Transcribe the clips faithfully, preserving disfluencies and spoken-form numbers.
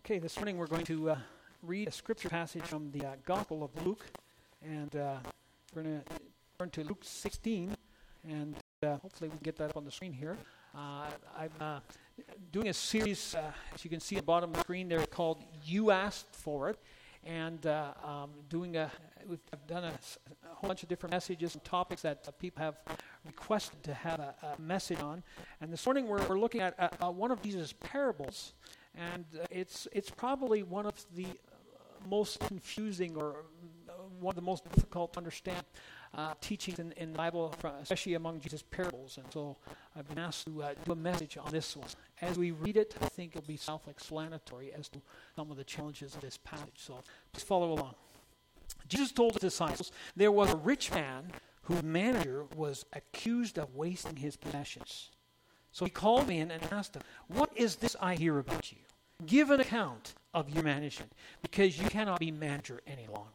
Okay, this morning we're going to uh, read a scripture passage from the uh, Gospel of Luke, and uh, we're going to turn to Luke sixteen, and uh, hopefully we can get that up on the screen here. Uh, I'm uh, doing a series, uh, as you can see at the bottom of the screen there, called You Asked For It, and uh, um, doing a, we've I've done a, a whole bunch of different messages and topics that uh, people have requested to have a, a message on, and this morning we're, we're looking at uh, uh, one of Jesus' parables. And uh, it's it's probably one of the uh, most confusing or uh, one of the most difficult to understand uh, teachings in, in the Bible, from, especially among Jesus' parables. And so I've been asked to uh, do a message on this one. As we read it, I think it'll be self-explanatory as to some of the challenges of this passage. So please follow along. Jesus told his disciples, there was a rich man whose manager was accused of wasting his possessions. So he called me in and asked him, what is this I hear about you? Give an account of your management, because you cannot be manager any longer.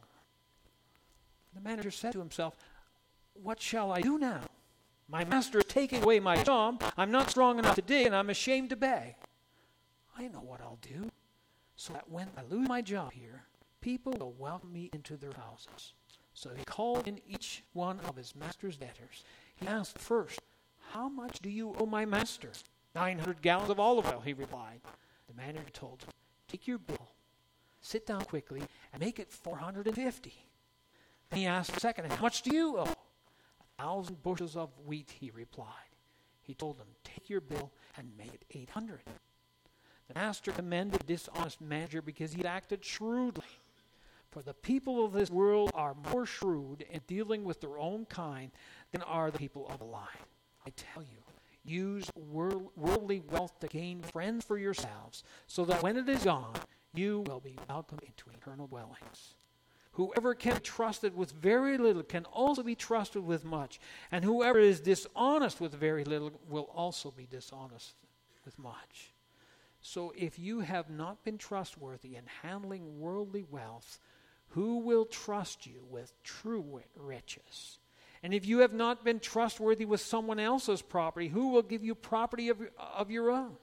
The manager said to himself, what shall I do now? My master is taking away my job. I'm not strong enough to dig, and I'm ashamed to beg. I know what I'll do, so that when I lose my job here, people will welcome me into their houses. So he called in each one of his master's debtors. He asked first, how much do you owe my master? Nine hundred gallons of olive oil, he replied. The manager told him, take your bill, sit down quickly, and make it four hundred fifty. Then he asked the second, how much do you owe? A thousand bushels of wheat, he replied. He told him, take your bill and make it eight hundred. The master commended the dishonest manager because he acted shrewdly. For the people of this world are more shrewd in dealing with their own kind than are the people of the lie. I tell you, use world, worldly wealth to gain friends for yourselves, so that when it is gone, you will be welcomed into eternal dwellings. Whoever can be trusted with very little can also be trusted with much, and whoever is dishonest with very little will also be dishonest with much. So if you have not been trustworthy in handling worldly wealth, who will trust you with true riches? And if you have not been trustworthy with someone else's property, who will give you property of, of your own?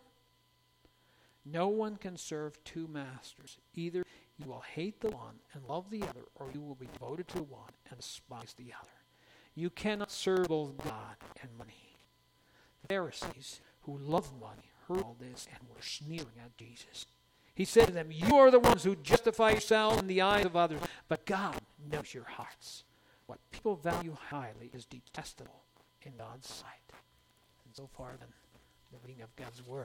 No one can serve two masters. Either you will hate the one and love the other, or you will be devoted to one and despise the other. You cannot serve both God and money. The Pharisees, who loved money, heard all this and were sneering at Jesus. He said to them, you are the ones who justify yourselves in the eyes of others, but God knows your hearts. What people value highly is detestable in God's sight. And so far, then, the reading of God's Word.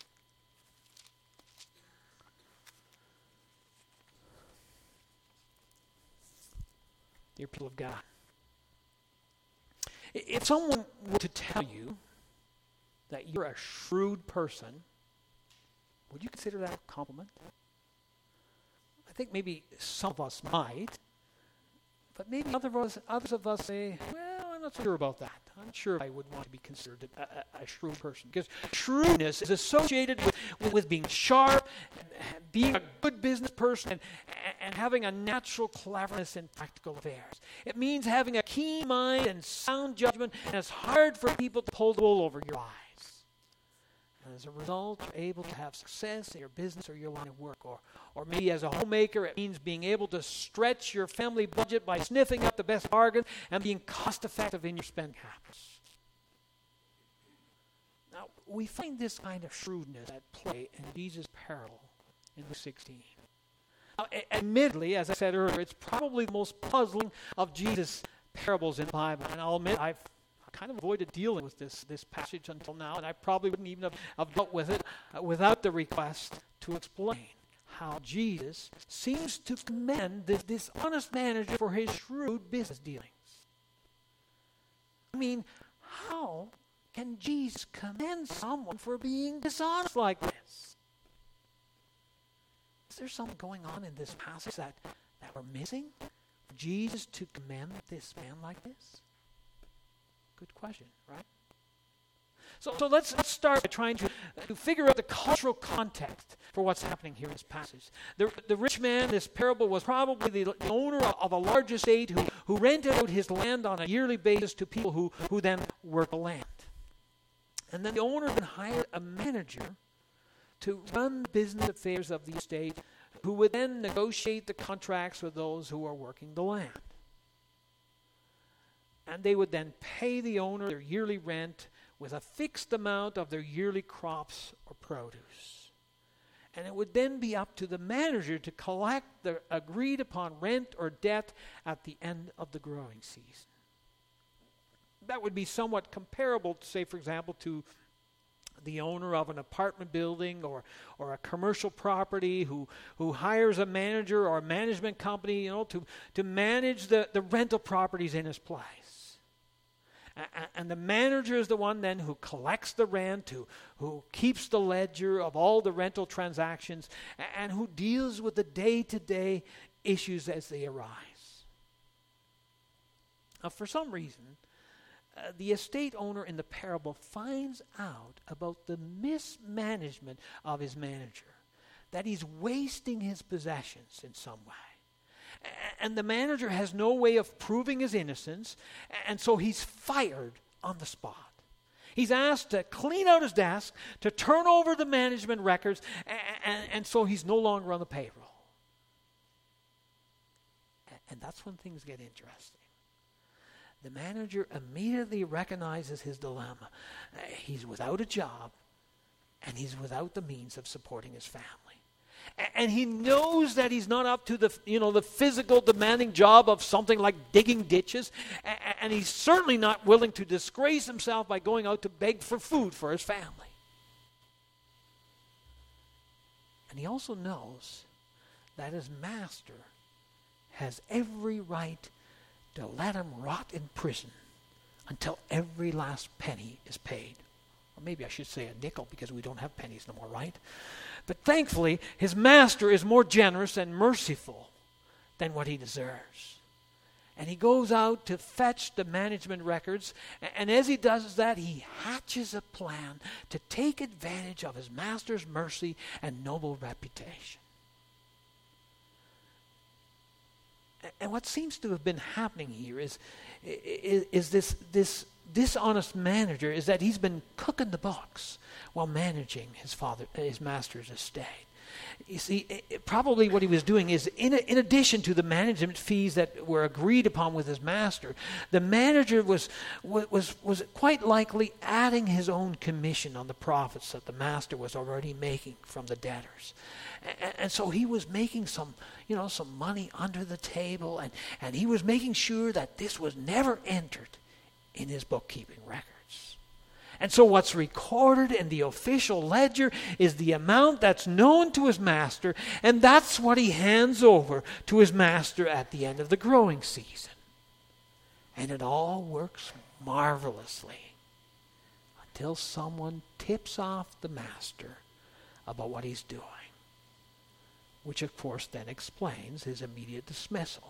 Dear people of God, if someone were to tell you that you're a shrewd person, would you consider that a compliment? I think maybe some of us might. But maybe other of us, others of us say, well, I'm not so sure about that. I'm not sure I would want to be considered a, a, a shrewd person. Because shrewdness is associated with, with, with being sharp, and being a good business person, and, and having a natural cleverness in practical affairs. It means having a keen mind and sound judgment, and it's hard for people to pull the wool over your eyes. And as a result, you're able to have success in your business or your line of work. Or, or maybe as a homemaker, it means being able to stretch your family budget by sniffing out the best bargain and being cost-effective in your spending habits. Now, we find this kind of shrewdness at play in Jesus' parable in Luke sixteen. Now, a- admittedly, as I said earlier, it's probably the most puzzling of Jesus' parables in the Bible. And I'll admit, I've kind of avoided dealing with this, this passage until now, and I probably wouldn't even have, have dealt with it uh, without the request to explain how Jesus seems to commend this dishonest manager for his shrewd business dealings. I mean, how can Jesus commend someone for being dishonest like this? Is there something going on in this passage that, that we're missing for Jesus to commend this man like this? Good question, right? So, so let's, let's start by trying to, to figure out the cultural context for what's happening here in this passage. The, the rich man, this parable, was probably the, the owner of a large estate who, who rented out his land on a yearly basis to people who, who then worked the land. And then the owner then hired a manager to run the business affairs of the estate, who would then negotiate the contracts with those who are working the land. And they would then pay the owner their yearly rent with a fixed amount of their yearly crops or produce. And it would then be up to the manager to collect the agreed upon rent or debt at the end of the growing season. That would be somewhat comparable, to, say, for example, to the owner of an apartment building or or a commercial property who who hires a manager or a management company, you know, to, to manage the, the rental properties in his place. A- and the manager is the one then who collects the rent, who, who keeps the ledger of all the rental transactions, and who deals with the day-to-day issues as they arise. Now, for some reason, Uh, the estate owner in the parable finds out about the mismanagement of his manager, that he's wasting his possessions in some way. A- and the manager has no way of proving his innocence, and so he's fired on the spot. He's asked to clean out his desk, to turn over the management records, and, and, and so he's no longer on the payroll. And, and that's when things get interesting. The manager immediately recognizes his dilemma. Uh, he's without a job, and he's without the means of supporting his family. A- and he knows that he's not up to the, you know, the physical demanding job of something like digging ditches, a- and he's certainly not willing to disgrace himself by going out to beg for food for his family. And he also knows that his master has every right to let him rot in prison until every last penny is paid. Or maybe I should say a nickel, because we don't have pennies no more, right? But thankfully, his master is more generous and merciful than what he deserves. And he goes out to fetch the management records, and as he does that, he hatches a plan to take advantage of his master's mercy and noble reputation. And what seems to have been happening here is, is, is this, this dishonest manager is that he's been cooking the books while managing his father, his master's estate. You see, it, it, probably what he was doing is, in, a, in addition to the management fees that were agreed upon with his master, the manager was, was, was quite likely adding his own commission on the profits that the master was already making from the debtors. And, and so he was making some, you know, some money under the table, and, and he was making sure that this was never entered in his bookkeeping records. And so what's recorded in the official ledger is the amount that's known to his master, and that's what he hands over to his master at the end of the growing season. And it all works marvelously until someone tips off the master about what he's doing, which of course then explains his immediate dismissal.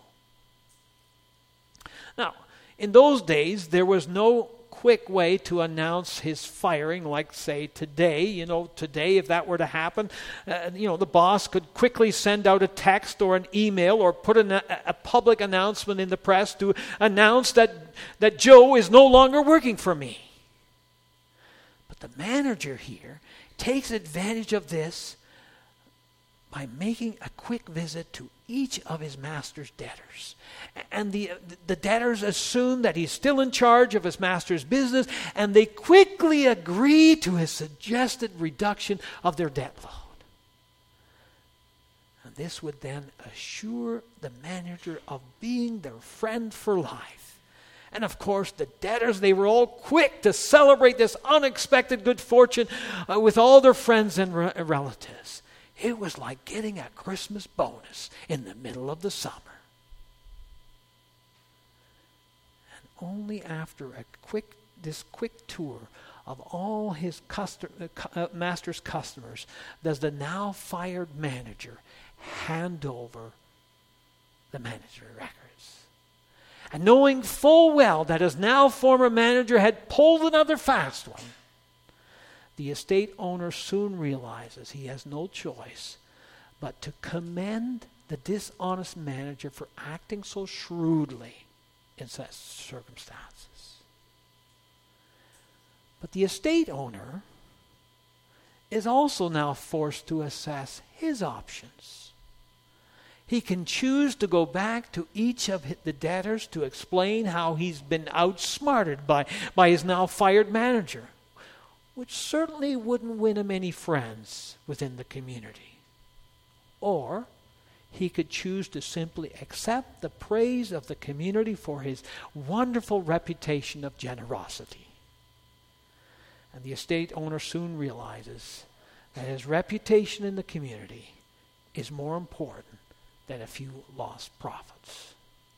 Now, in those days, there was no quick way to announce his firing, like, say, today. You know, today, if that were to happen, uh, you know, the boss could quickly send out a text or an email or put an, a, a public announcement in the press to announce that, that Joe is no longer working for me. But the manager here takes advantage of this by making a quick visit to each of his master's debtors. And the, the debtors assume that he's still in charge of his master's business, and they quickly agree to his suggested reduction of their debt load. And this would then assure the manager of being their friend for life. And of course, the debtors, they were all quick to celebrate this unexpected good fortune uh, with all their friends and re- relatives. It was like getting a Christmas bonus in the middle of the summer. And only after a quick, this quick tour of all his custom, uh, master's customers does the now fired manager hand over the management records. And knowing full well that his now former manager had pulled another fast one, the estate owner soon realizes he has no choice but to commend the dishonest manager for acting so shrewdly in such circumstances. But the estate owner is also now forced to assess his options. He can choose to go back to each of the debtors to explain how he's been outsmarted by, by his now fired manager, which certainly wouldn't win him any friends within the community. Or he could choose to simply accept the praise of the community for his wonderful reputation of generosity. And the estate owner soon realizes that his reputation in the community is more important than a few lost profits.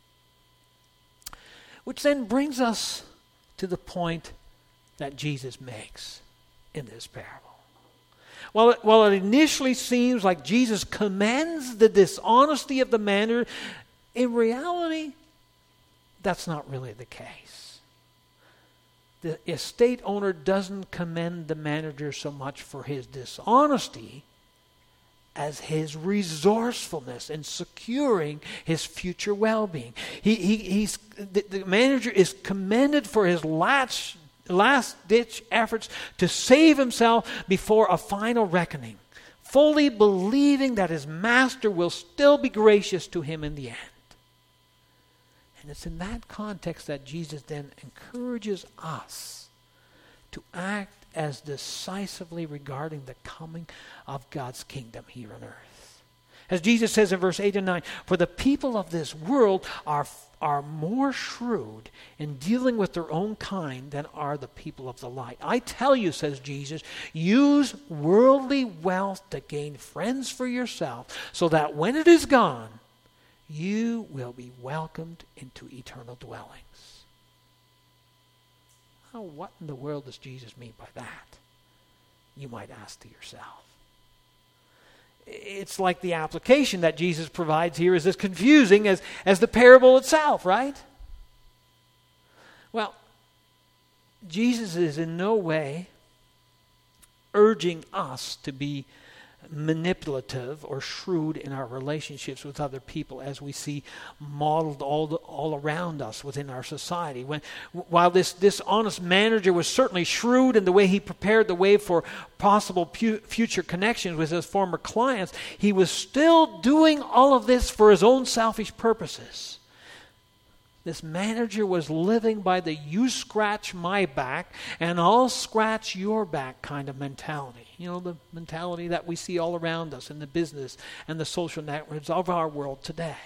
Which then brings us to the point that Jesus makes in this parable. While it, while it initially seems like Jesus commends the dishonesty of the manager, in reality, that's not really the case. The estate owner doesn't commend the manager so much for his dishonesty as his resourcefulness in securing his future well-being. He, he, he's, the, the manager is commended for his last, last-ditch efforts to save himself before a final reckoning, fully believing that his master will still be gracious to him in the end. And it's in that context that Jesus then encourages us to act as decisively regarding the coming of God's kingdom here on earth. As Jesus says in verse eight and nine, for the people of this world are, are more shrewd in dealing with their own kind than are the people of the light. I tell you, says Jesus, use worldly wealth to gain friends for yourself, so that when it is gone, you will be welcomed into eternal dwellings. Now, what in the world does Jesus mean by that? You might ask to yourself. It's like the application that Jesus provides here is as confusing as, as the parable itself, right? Well, Jesus is in no way urging us to be manipulative or shrewd in our relationships with other people, as we see modeled all the, all around us within our society. When, while this dishonest manager was certainly shrewd in the way he prepared the way for possible pu- future connections with his former clients, he was still doing all of this for his own selfish purposes. This manager was living by the you scratch my back and I'll scratch your back kind of mentality. You know, the mentality that we see all around us in the business and the social networks of our world today.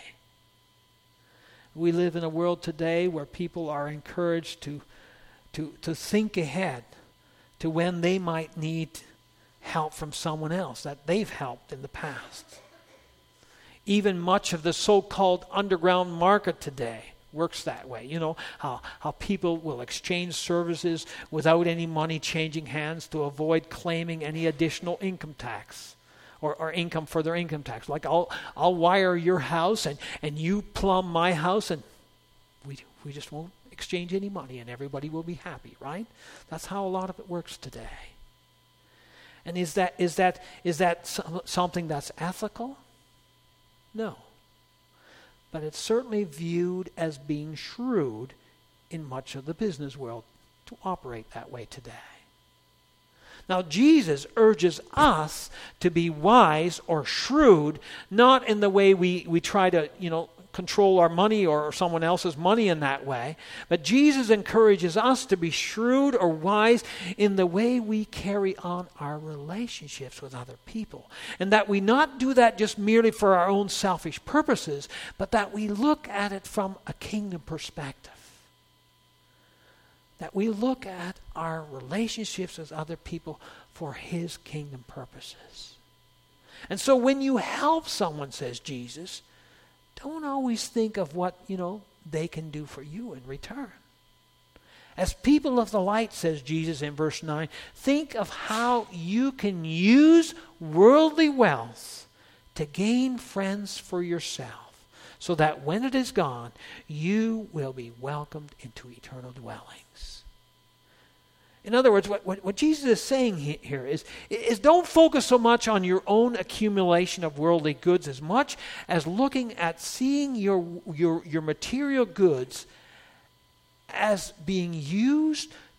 We live in a world today where people are encouraged to, to, to think ahead to when they might need help from someone else that they've helped in the past. Even much of the so-called underground market today works that way. You know, how, how people will exchange services without any money changing hands to avoid claiming any additional income tax or, or income for their income tax. Like, I'll I'll wire your house and, and you plumb my house and we we just won't exchange any money and everybody will be happy, right? That's how a lot of it works today. And is that is that is that something that's ethical? No. But it's certainly viewed as being shrewd in much of the business world to operate that way today. Now, Jesus urges us to be wise or shrewd, not in the way we, we try to, you know, control our money or someone else's money in that way, but Jesus encourages us to be shrewd or wise in the way we carry on our relationships with other people. And that we not do that just merely for our own selfish purposes, but that we look at it from a kingdom perspective. That we look at our relationships with other people for His kingdom purposes. And so when you help someone, says Jesus, don't always think of what, you know, they can do for you in return. As people of the light, says Jesus in verse nine, think of how you can use worldly wealth to gain friends for yourself, so that when it is gone, you will be welcomed into eternal dwellings. In other words, what, what, what Jesus is saying he, here is, is don't focus so much on your own accumulation of worldly goods as much as looking at seeing your, your, your material goods as being used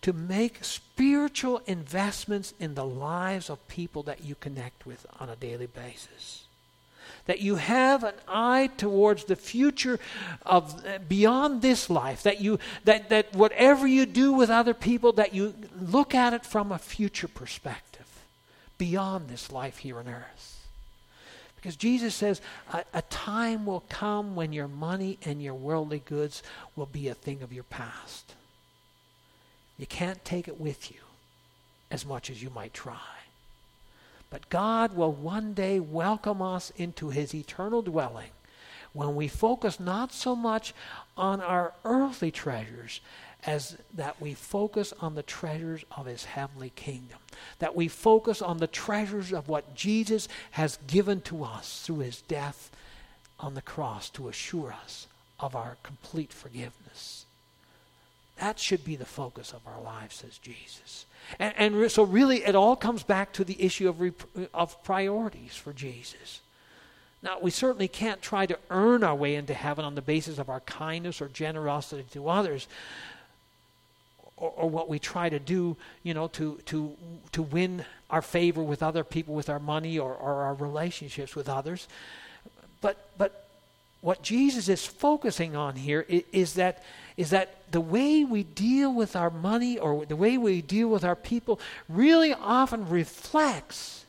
to make spiritual investments in the lives of people that you connect with on a daily basis. That you have an eye towards the future of uh, beyond this life. That you that that whatever you do with other people, that you look at it from a future perspective, beyond this life here on earth. Because Jesus says a, a time will come when your money and your worldly goods will be a thing of your past. You can't take it with you as much as you might try. But God will one day welcome us into his eternal dwelling when we focus not so much on our earthly treasures as that we focus on the treasures of his heavenly kingdom. That we focus on the treasures of what Jesus has given to us through his death on the cross to assure us of our complete forgiveness. That should be the focus of our lives, says Jesus. And, and re- so really it all comes back to the issue of, rep- of priorities for Jesus. Now, we certainly can't try to earn our way into heaven on the basis of our kindness or generosity to others, or, or what we try to do, you know, to, to, to win our favor with other people with our money or, or our relationships with others. But, but what Jesus is focusing on here is, is that is that the way we deal with our money or the way we deal with our people really often reflects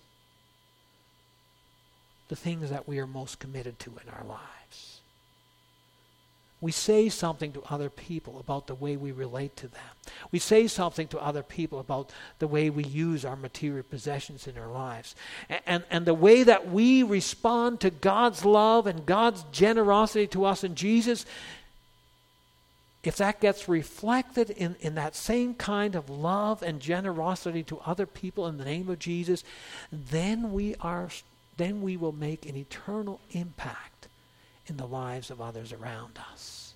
the things that we are most committed to in our lives. We say something to other people about the way we relate to them. We say something to other people about the way we use our material possessions in our lives. And, and, and the way that we respond to God's love and God's generosity to us in Jesus, if that gets reflected in, in that same kind of love and generosity to other people in the name of Jesus, then we are then we will make an eternal impact in the lives of others around us.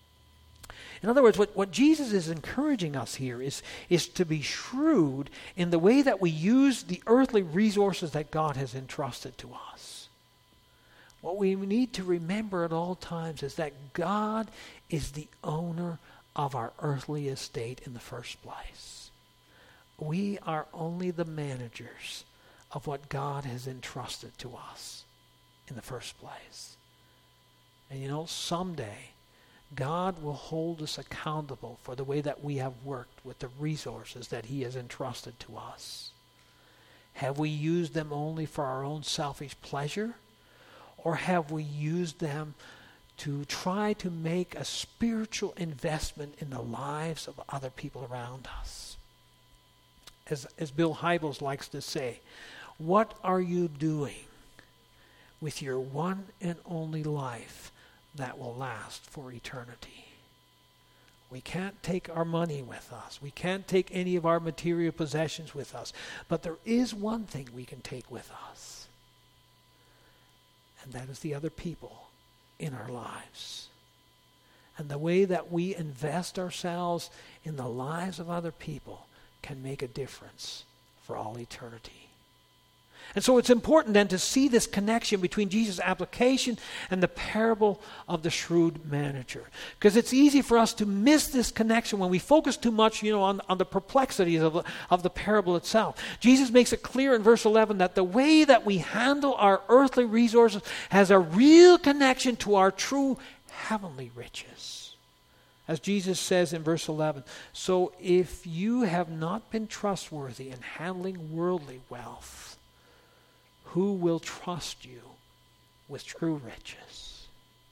In other words, what, what Jesus is encouraging us here is, is to be shrewd in the way that we use the earthly resources that God has entrusted to us. What we need to remember at all times is that God is the owner of our earthly estate in the first place. We are only the managers of what God has entrusted to us in the first place. And you know, someday, God will hold us accountable for the way that we have worked with the resources that he has entrusted to us. Have we used them only for our own selfish pleasure? Or have we used them to try to make a spiritual investment in the lives of other people around us? As, as Bill Hybels likes to say, what are you doing with your one and only life that will last for eternity? We can't take our money with us. We can't take any of our material possessions with us. But there is one thing we can take with us. And that is the other people in our lives. And the way that we invest ourselves in the lives of other people can make a difference for all eternity. And so it's important then to see this connection between Jesus' application and the parable of the shrewd manager. Because it's easy for us to miss this connection when we focus too much, you know, on, on the perplexities of the, of the parable itself. Jesus makes it clear in verse eleven that the way that we handle our earthly resources has a real connection to our true heavenly riches. As Jesus says in verse eleven, so if you have not been trustworthy in handling worldly wealth, who will trust you with true riches?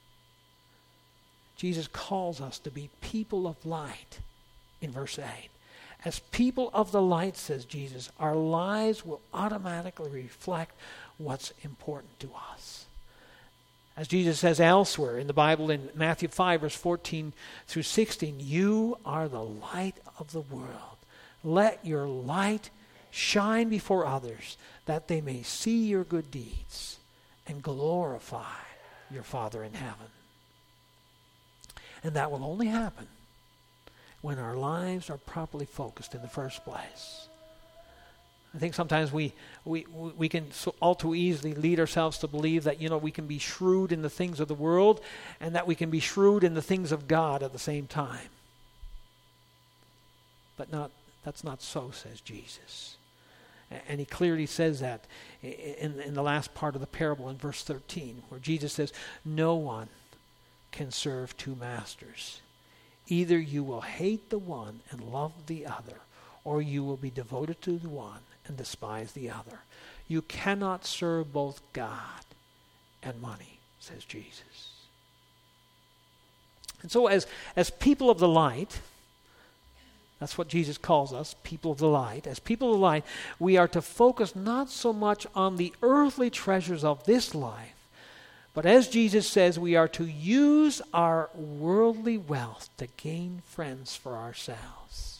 Jesus calls us to be people of light in verse eight. As people of the light, says Jesus, our lives will automatically reflect what's important to us. As Jesus says elsewhere in the Bible in Matthew five, verse fourteen through sixteen, you are the light of the world. Let your light shine before others, that they may see your good deeds and glorify your Father in heaven. And that will only happen when our lives are properly focused in the first place. I think sometimes we we we can so all too easily lead ourselves to believe that, you know, we can be shrewd in the things of the world and that we can be shrewd in the things of God at the same time. But not that's not so, says Jesus. And he clearly says that in, in the last part of the parable in verse thirteen, where Jesus says, no one can serve two masters. Either you will hate the one and love the other, or you will be devoted to the one and despise the other. You cannot serve both God and money, says Jesus. And so as, as people of the light, that's what Jesus calls us, people of the light. As people of the light, we are to focus not so much on the earthly treasures of this life, but as Jesus says, we are to use our worldly wealth to gain friends for ourselves.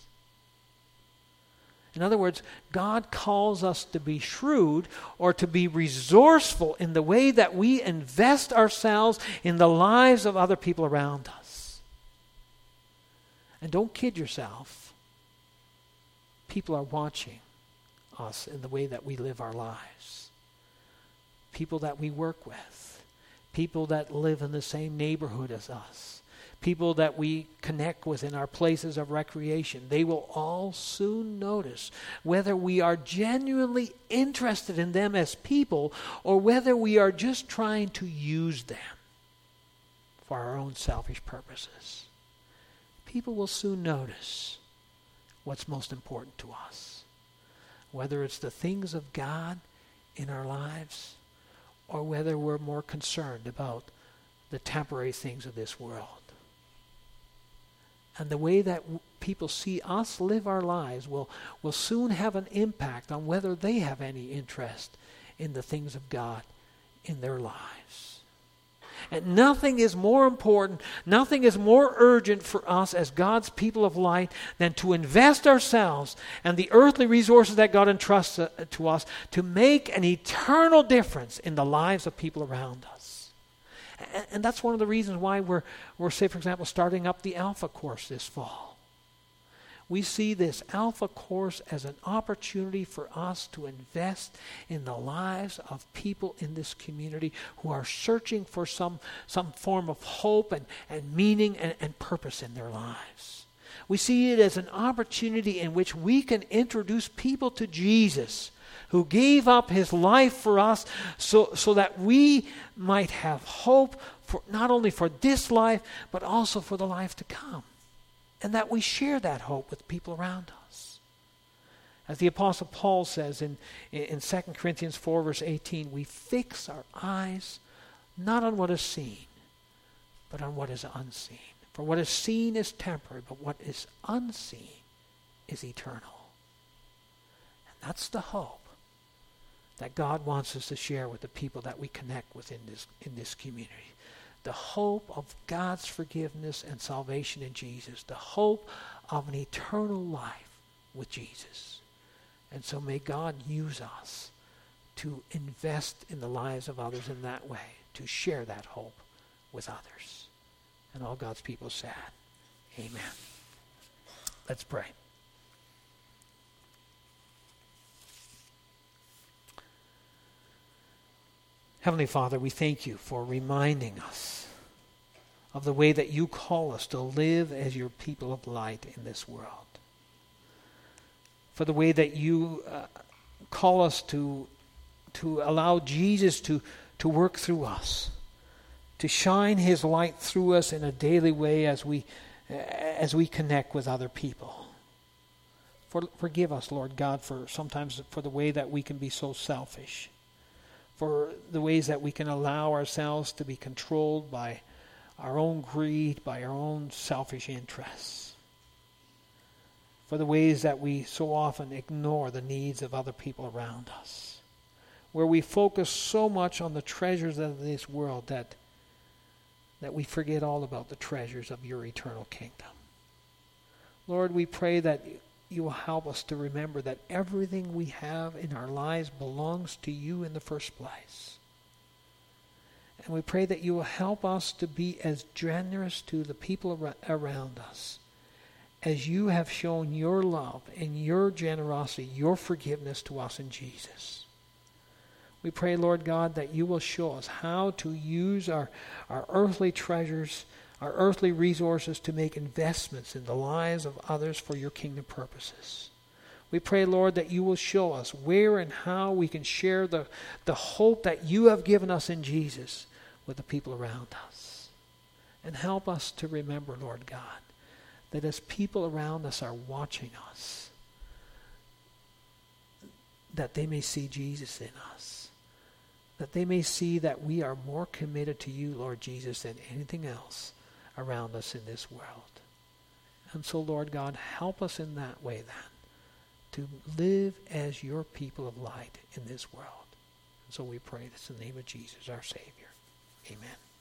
In other words, God calls us to be shrewd or to be resourceful in the way that we invest ourselves in the lives of other people around us. And don't kid yourself. People are watching us in the way that we live our lives. People that we work with. People that live in the same neighborhood as us. People that we connect with in our places of recreation. They will all soon notice whether we are genuinely interested in them as people or whether we are just trying to use them for our own selfish purposes. People will soon notice what's most important to us. Whether it's the things of God in our lives or whether we're more concerned about the temporary things of this world. And the way that w- people see us live our lives will, will soon have an impact on whether they have any interest in the things of God in their lives. And nothing is more important, nothing is more urgent for us as God's people of light than to invest ourselves and the earthly resources that God entrusts uh, to us to make an eternal difference in the lives of people around us. And, and that's one of the reasons why we're, we're, say, for example, starting up the Alpha course this fall. We see this Alpha course as an opportunity for us to invest in the lives of people in this community who are searching for some, some form of hope and, and meaning and, and purpose in their lives. We see it as an opportunity in which we can introduce people to Jesus, who gave up his life for us so, so that we might have hope for not only for this life, but also for the life to come. And that we share that hope with people around us. As the Apostle Paul says in, in Second Corinthians four, verse eighteen, we fix our eyes not on what is seen, but on what is unseen. For what is seen is temporary, but what is unseen is eternal. And that's the hope that God wants us to share with the people that we connect with in this, in this community. The hope of God's forgiveness and salvation in Jesus. The hope of an eternal life with Jesus. And so may God use us to invest in the lives of others in that way, to share that hope with others. And all God's people said, amen. Let's pray. Heavenly Father, we thank you for reminding us of the way that you call us to live as your people of light in this world. For the way that you uh, call us to, to allow Jesus to, to work through us, to shine his light through us in a daily way as we, uh, as we connect with other people. For, forgive us, Lord God, for sometimes for the way that we can be so selfish. For the ways that we can allow ourselves to be controlled by our own greed, by our own selfish interests. For the ways that we so often ignore the needs of other people around us. Where we focus so much on the treasures of this world that, that we forget all about the treasures of your eternal kingdom. Lord, we pray that you will help us to remember that everything we have in our lives belongs to you in the first place. And we pray that you will help us to be as generous to the people ar- around us as you have shown your love and your generosity, your forgiveness to us in Jesus. We pray, Lord God, that you will show us how to use our, our earthly treasures, our earthly resources to make investments in the lives of others for your kingdom purposes. We pray, Lord, that you will show us where and how we can share the, the hope that you have given us in Jesus with the people around us. And help us to remember, Lord God, that as people around us are watching us, that they may see Jesus in us. That they may see that we are more committed to you, Lord Jesus, than anything else around us in this world. And so, Lord God, help us in that way then, to live as your people of light in this world. And so we pray this in the name of Jesus, our Savior. Amen.